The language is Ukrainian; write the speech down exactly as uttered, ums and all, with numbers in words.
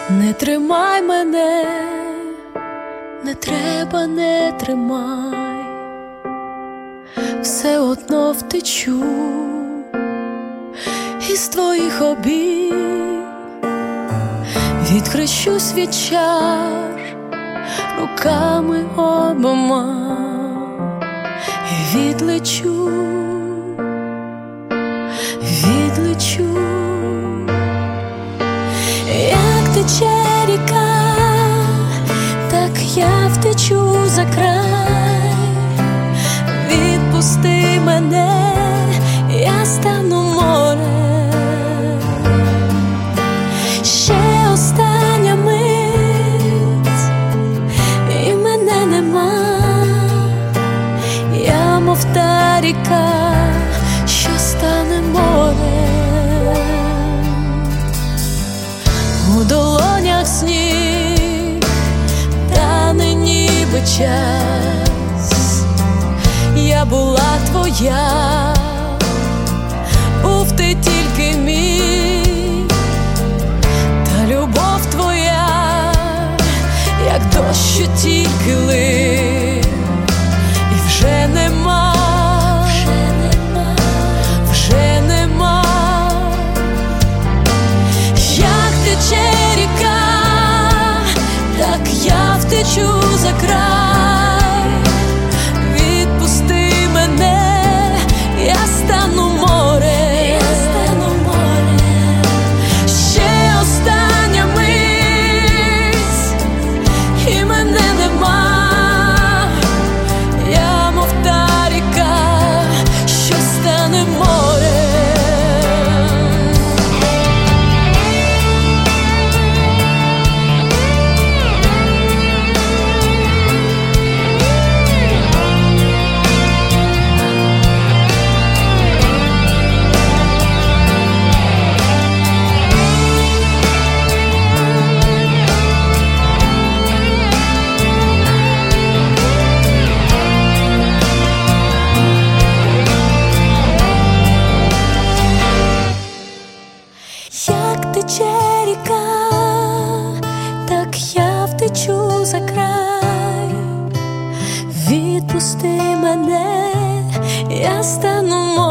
Не тримай мене, не треба, не тримай, все одно втечу із твоїх обійм, відхрещусь від чар руками обома і відлечу, відлечу. Як тече ріка, так я втечу за край. Відпусти мене, я стану морем. Ще остання мить, і мене нема. Я мов та ріка, що стане морем. У долонях сніг, тане ніби час. Я була твоя, був ти тільки мій, та любов твоя, як дощ, що тільки лив, і вже нема, вже нема, вже нема. Як тече ріка, так я втечу за край. Відпусти мене, я стану морем, я стану морем. Ще остання мить, і мене нема. Я мов та ріка, що стане морем. Як тече ріка, так я втечу за край. Відпусти мене, я стану морем.